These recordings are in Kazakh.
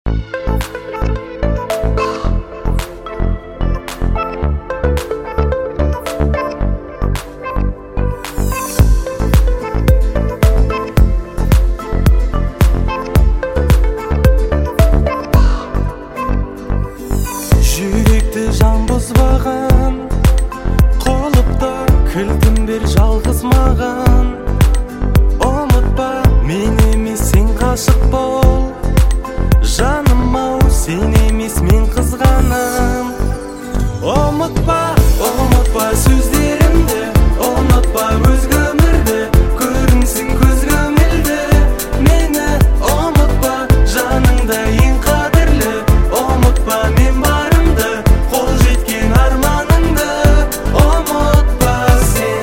Жүректі жан бұзбаған, қолыпта кілтін бер жалғыз маған. Ұмытпа, мен емес сен ғашық бол, жаным ау, сен емес мен қызғаным. Ұмытпа, ұмытпа сөздерімді, ұмытпа өзге өмірді, көрінсін көзге мөлді. Мені ұмытпа, жаныңда ең қадірлі, ұмытпа мен барымды, қол жеткен арманыңды. Ұмытпа сен.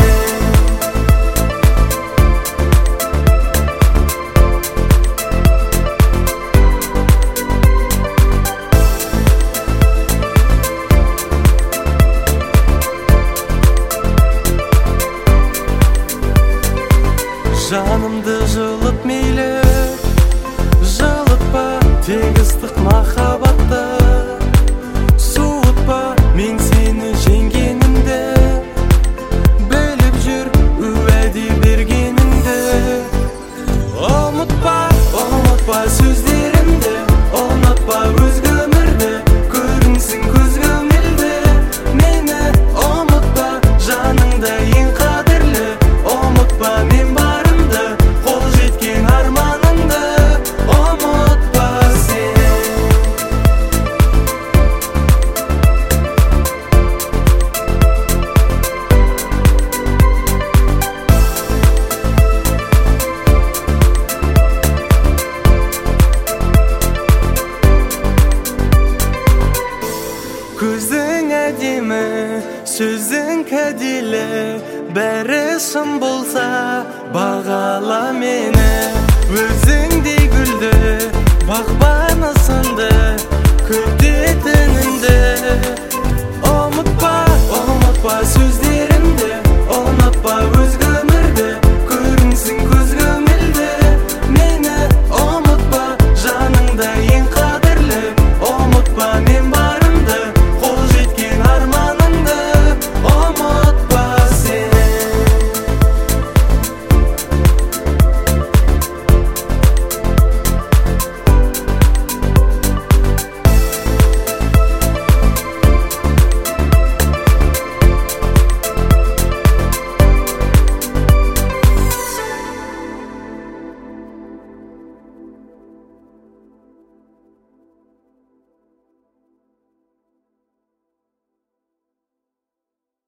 Жанымды жылыт мейлі, жылытпа тек ыстық махаббатты. Суытпа мен сені жеңгенімді, біліп жүр уәде бергеніңді. Ұмытпа, ұмытпа сөздерімді, ұмытпа өзге өмірді, көрінсін көзге мөлді. Мені ұмытпа, жаныңда ең қадірлі, ұмытпа мен барымды, қол жеткен арманыңды. Ұмытпа сен. Көзің әдемі, сөзің кәделі, бәрі шын болса бағала мені.